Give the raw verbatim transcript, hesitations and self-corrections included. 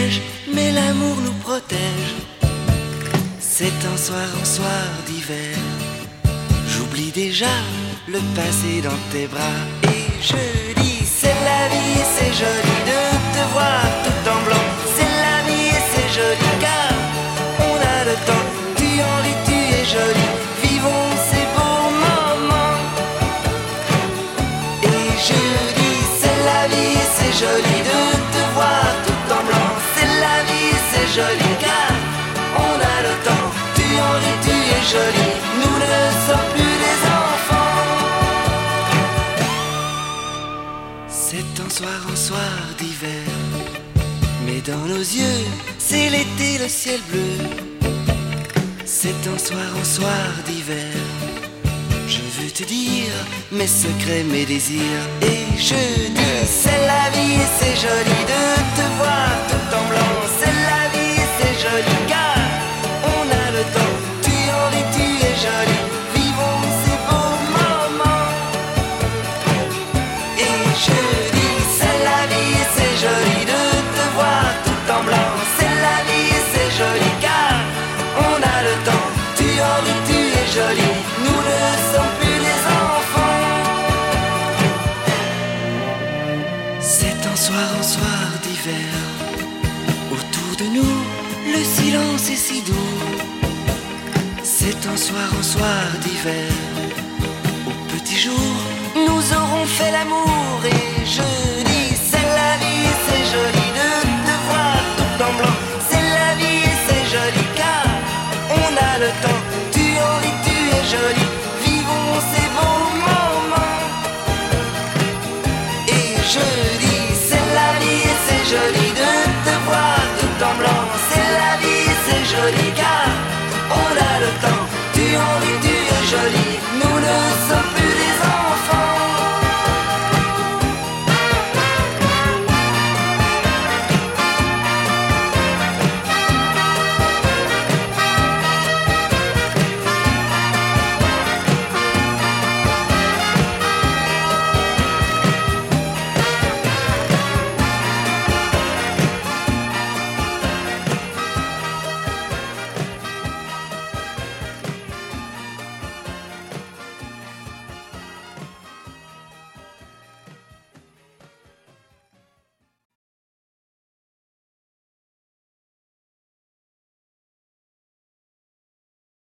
neige, mais l'amour nous protège. C'est un soir, un soir d'hiver. J'oublie déjà le passé dans tes bras. Et je dis, c'est la vie et c'est joli de te voir tout en blanc. C'est la vie et c'est joli car on a le temps. Tu en ris, tu es jolie. Vivons ces beaux moments. Et je dis, c'est la vie et c'est joli de te voir tout en blanc. C'est la vie et c'est joli car on a le temps. Tu en ris, tu es jolie. Nous ne sommes plus des enfants. C'est un soir, un soir d'hiver. Mais dans nos yeux, c'est l'été, le ciel bleu. C'est un soir, un soir d'hiver. Je veux te dire mes secrets, mes désirs. Et je dis, c'est la vie et c'est joli de te voir tout en blanc. C'est la vie et c'est joli car on a le temps. Tu en ris, tu es jolie. Vivons ces beaux moments. Et je dis, c'est la vie et c'est joli de te voir tout en blanc. C'est la vie et c'est joli car on a le temps. Tu en ris, tu es jolie. Nous ne sommes plus des enfants. C'est un soir, un soir d'hiver. Autour de nous, le silence est si doux. C'est un soir, un soir d'hiver. Au petit jour, nous aurons fait l'amour. Et je dis, c'est la vie et c'est joli de te voir tout en blanc. C'est la vie et c'est joli car on a le temps.